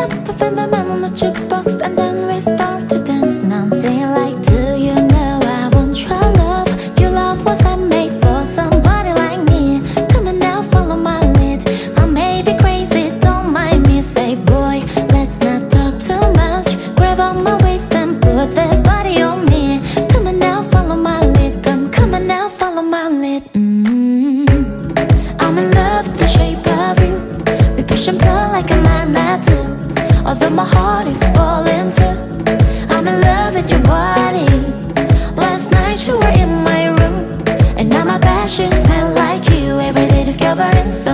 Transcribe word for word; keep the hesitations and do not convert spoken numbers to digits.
up in the man on the jukebox, and then we start to dance. And I'm singing like, do you know I want your love? Your love was handmade for somebody like me. Come on now, follow my lead. I may be crazy, don't mind me. Say, boy, let's not talk too much. Grab on my waist and put that body on me. Come on now, follow my lead. Come, come on now, follow my lead. mm-hmm. I'm in love with the shape of you. We push and pull like a magnet do. Although my heart is falling too, I'm in love with your body. Last night you were in my room, and now my bed sheets smell like you. Every day discovering some